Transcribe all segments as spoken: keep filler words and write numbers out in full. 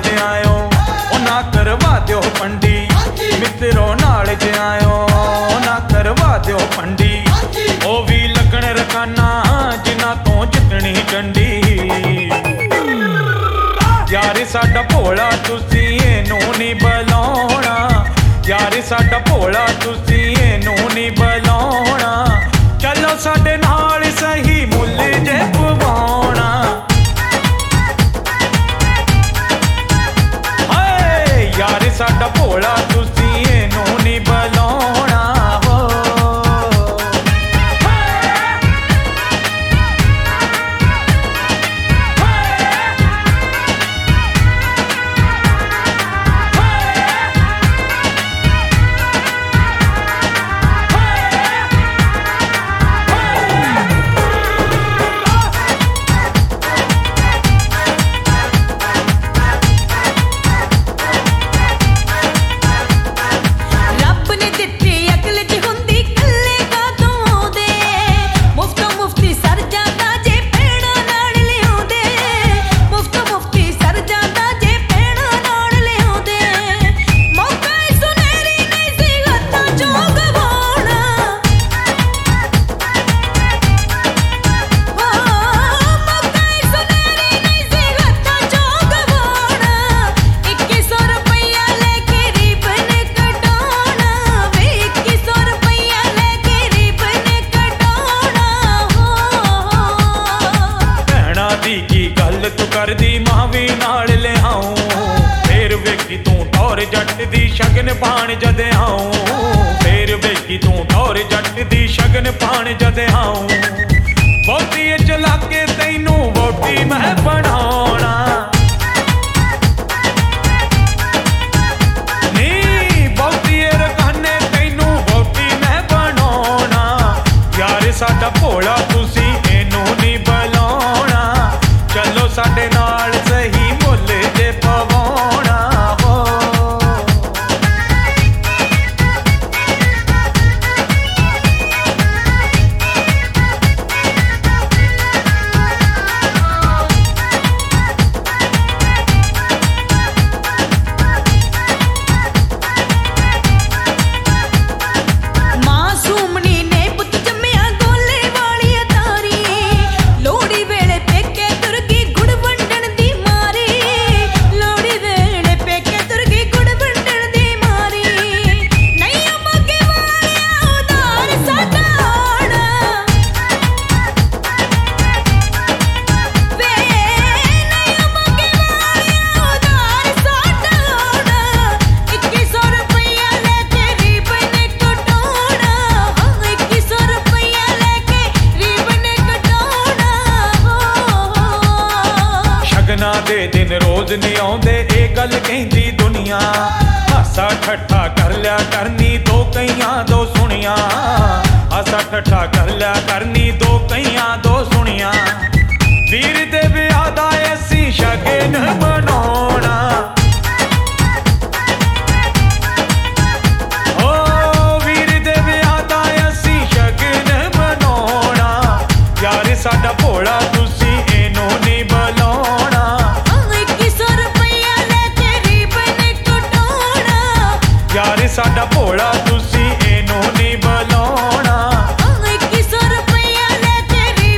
च आयो ना करवा दो पंडी, मित्रों नाल च आयो ना करवा दो पंडी। ओ भी लगन रखाना जिन्हां तो जितनी डंडी। यार साडा भोला तुसी इनू नहीं बुलाउणा, यार साडा भोला तुसी इनू नहीं बुलाउणा। चलो साडे नाल सही मुल जे पवाउणा। हाय यार साडा भोला तुसी इनू नहीं बुलाउणा। जट दी शगन पाण जद आऊं, फिर वेखी तू टौर जट दी शगन पाण जद आऊं। वोटी चला के तैनू वोटी मैं बनाउणा। नी वोटी रखाने तैनू वोटी मैं बनाउणा। यार साडा भोला तुसी इनू नहीं बुलाउणा। चलो साडे नाल सही मुल जे पवाउणा। दे दिन रोज नहीं आउंदे ए गल कहंदी दुनिया। हासा ठट्ठा कर लिया करनी दो कईयां दो सुनिया। हासा ठट्ठा कर लिया करनी दो कईयां दो सुनिया। वीर दे विआह दा असीं शगन बनाउणा। ओ वीर दे विआह दा असीं शगन बनाउणा। यार साडा भोला तुसी इनू नहीं बुलाउणा। यार साडा भोला तुसी इनू नहीं बुलाउणा।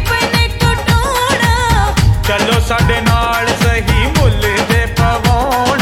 चलो साडे नाल सही मुल जे पवाउणा।